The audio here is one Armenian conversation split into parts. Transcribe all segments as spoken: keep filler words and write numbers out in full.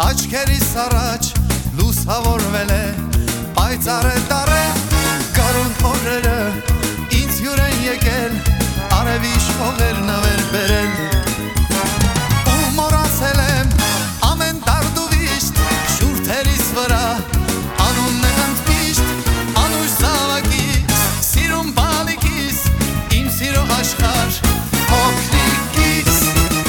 Աչքերիս առաջ լուսավորվել է պայծառ է դարել Գարուն օրերը ինձ հյուր են եկել Արևի շողեր նվեր բերել Ու մոռացել եմ ամեն դարդ ու վիշտ Շուրթերիս վրա անունն է ընդմիշտ Անուշ զավակիս, սիրում բալիկիս Իմ սիրո աշխարհ փոքրիկիս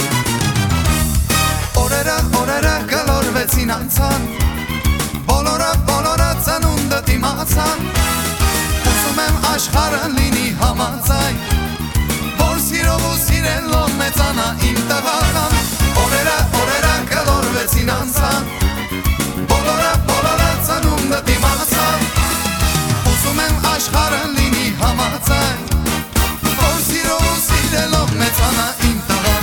Օրերը, օրերը գլորվեցին անցան Բոլորը, բոլորը ծնունդը դիմացան Ուզում եմ աշխարհը լինի համաձայն Որ սիրով ու սիրելով մեծանա իմ տղան Օրերը, օրերը գլորվեցին անցան Բոլորը, բոլորը ծնունդը դիմացան Ուզում եմ աշխարհը լինի համաձայն Որ սիրով ու սիրելով մեծանա իմ տղան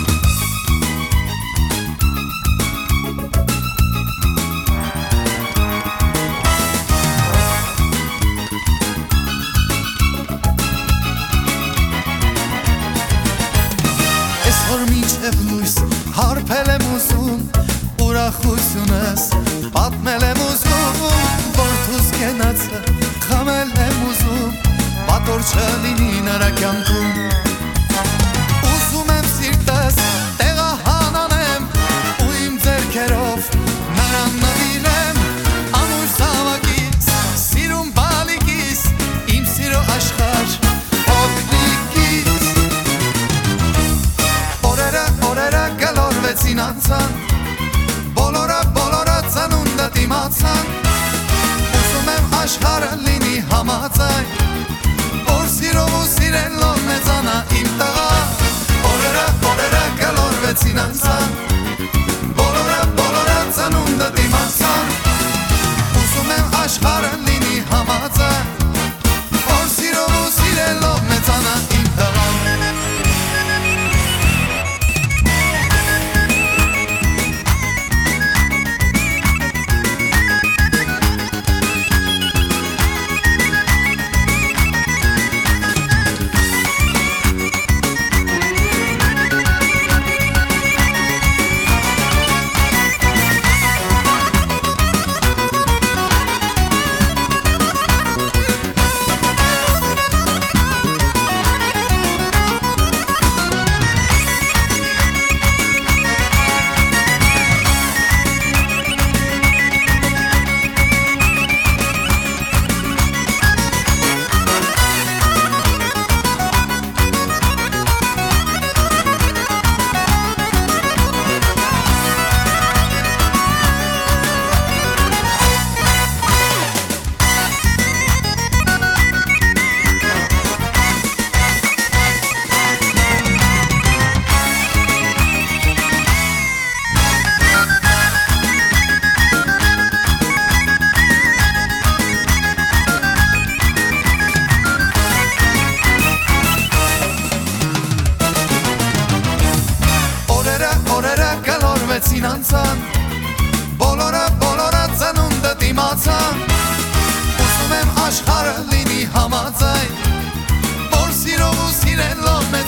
Այսօր մինչև լույս հարբել եմ ուզում Ուրախությունս պատմել եմ ուզում Որդուս կենացը խմել եմ ուզում Պատոր չլինի նրա կյանքում Ուզում եմ սիրտս տեղահանանեմ Ու իմ ձեռքերով նրան նվիրեմ Անուշ զավակիս, սիրում բալիկիս Իմ սիրո աշխարհ փոքրիկիս Օրերը, օրերը գլորվեցին անցան Բոլորը, բոլորը ծնունդը դիմացան Ուզում եմ աշխարհը լինի համաձայն Որ սիրով ու սիրելով մեծանա իմ տղա Օրերը, օրերը գլորվեցին անցան Բոլորը, բոլորը ծնունդը դիմացան Ուզում եմ աշխարհը լինի համաձայն Որ սիրով ու սիրելով մեծանա իմ տղան Գլորվեցին անցան Բոլորը, բոլորը ծնունդը դիմացան Ուզում եմ աշխարհը լինի համաձայն Որ սիրով ու սիրելով մեծ